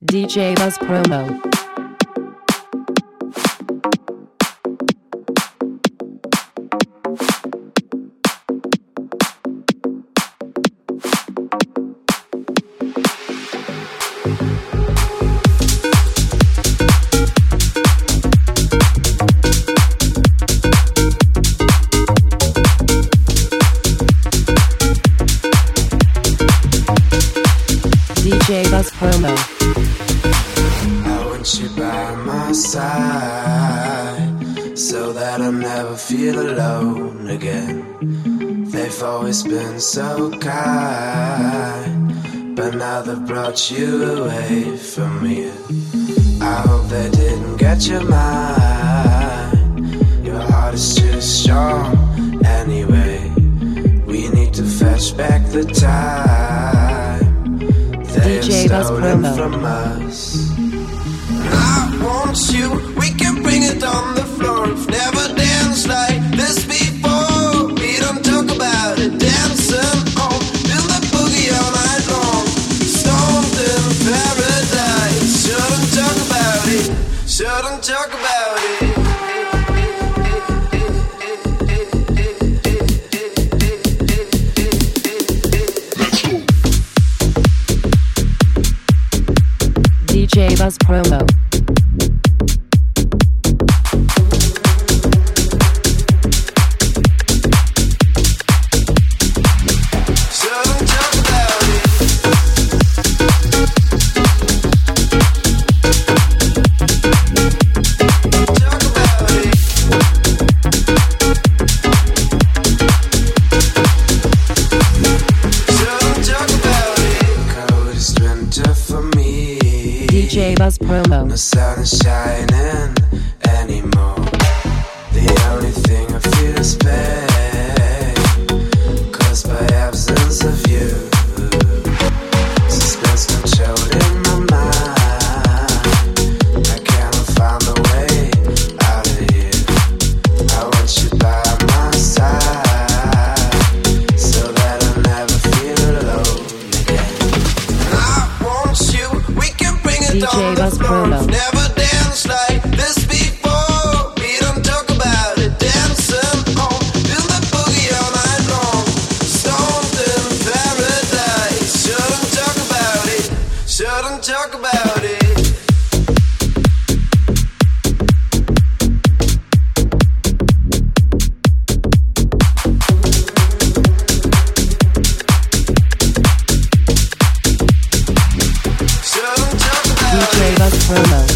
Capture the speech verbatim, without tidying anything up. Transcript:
D J Buzz Promo. D J Buzz Promo. I want you by my side so that I'll never feel alone again. They've always been so kind, but now they've brought you away from me. I hope they didn't get your mind. Your heart is too strong anyway. We need to fetch back the time they D J Buzz Promo. from us. I want you, we can bring it on the floor. We've never danced like this before. We don't talk about it, dancing on, feel the boogie all night long. Stoned in paradise, shouldn't talk about it, shouldn't talk about it. D J Buzz Promo. Shouldn't talk about it. Talk about it. Shouldn't talk about it. Coldest winter for me. D J Buzz Promo. No sun is shining anymore. The only thing I feel is pain, caused by absence of you. Suspense controlled in my mind. I cannot find a way out of here. I want you by my side so that I'll never feel alone again. I want you, we can bring it D J on the Buzz floor. Promo. We've never danced like this before. We don't talk about it, dancing on, feel the boogie all night long. Stoned in paradise, shouldn't talk about it, shouldn't talk about it. Shouldn't talk D about J it. Buzz Promo.